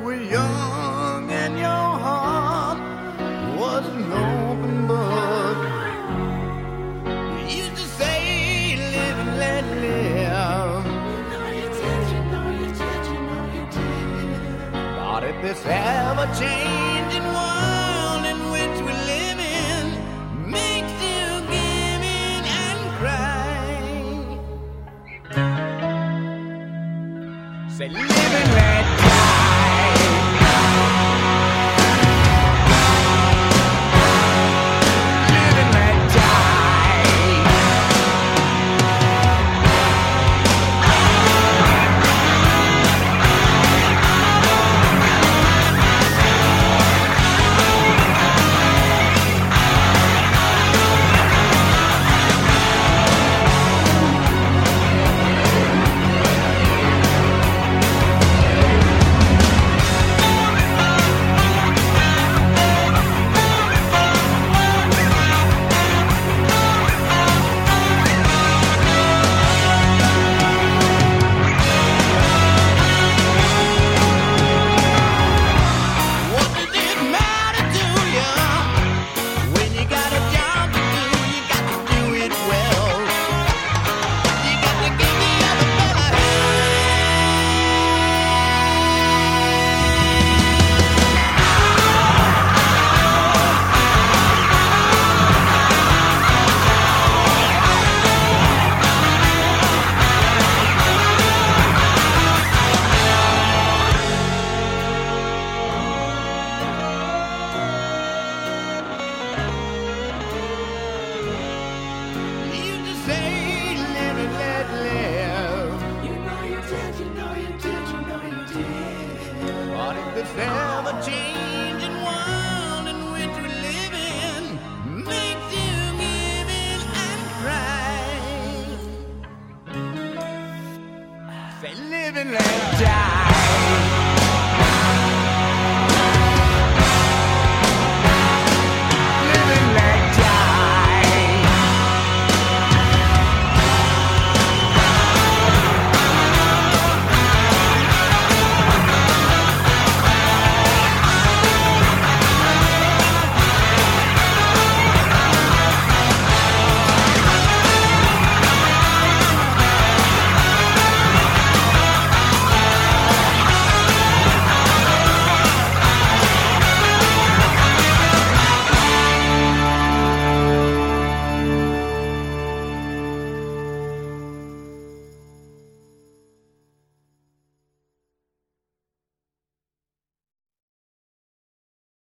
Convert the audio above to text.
were young and your heart was an open book. You used to say, live and let live. But if this ever-changing world in which we live in makes you give in and cry, say live and let die. Live and let die. This ever-changing world in which we live in makes you give in and cry. Say live and let die.